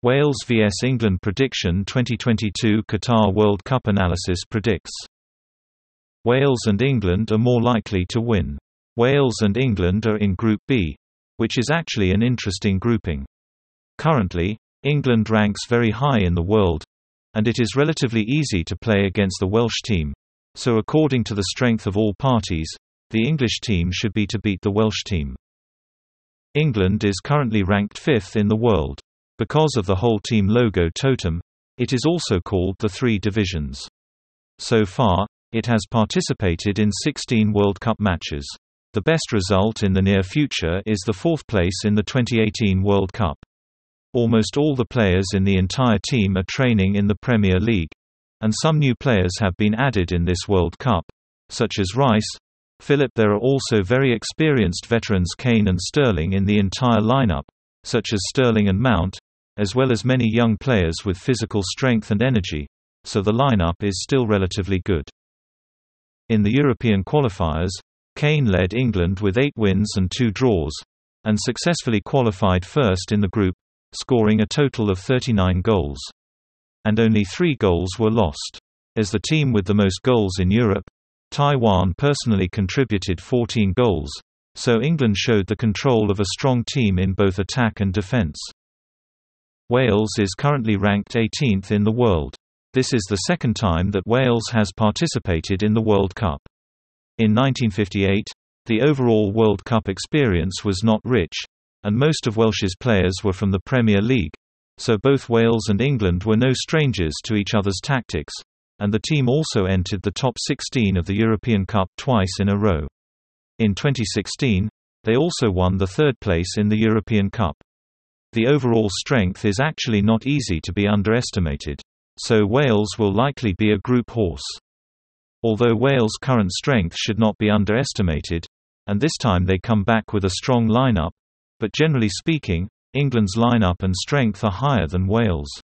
Wales vs England prediction. 2022 Qatar World Cup analysis predicts Wales and England are more likely to win. Wales and England are in Group B, which is actually an interesting grouping. Currently, England ranks very high in the world, and it is relatively easy to play against the Welsh team, so according to the strength of all parties, the English team should be to beat the Welsh team. England is currently ranked 5th in the world. Because of the whole team logo totem, it is also called the Three Divisions. So far, it has participated in 16 World Cup matches. The best result in the near future is the 4th place in the 2018 World Cup. Almost all the players in the entire team are training in the Premier League, and some new players have been added in this World Cup, such as Rice, Philip. There are also very experienced veterans Kane and Sterling in the entire lineup, such as Sterling and Mount, as well as many young players with physical strength and energy, so the lineup is still relatively good. In the European qualifiers, Kane led England with 8 wins and 2 draws, and successfully qualified first in the group, scoring a total of 39 goals. And only 3 goals were lost. As the team with the most goals in Europe, Taiwan personally contributed 14 goals, so England showed the control of a strong team in both attack and defence. Wales is currently ranked 18th in the world. This is the second time that Wales has participated in the World Cup. In 1958, the overall World Cup experience was not rich, and most of Welsh's players were from the Premier League, so both Wales and England were no strangers to each other's tactics, and the team also entered the top 16 of the European Cup twice in a row. In 2016, they also won the 3rd place in the European Cup. The overall strength is actually not easy to be underestimated, so Wales will likely be a group horse. Although Wales' current strength should not be underestimated, and this time they come back with a strong lineup, but generally speaking, England's lineup and strength are higher than Wales'.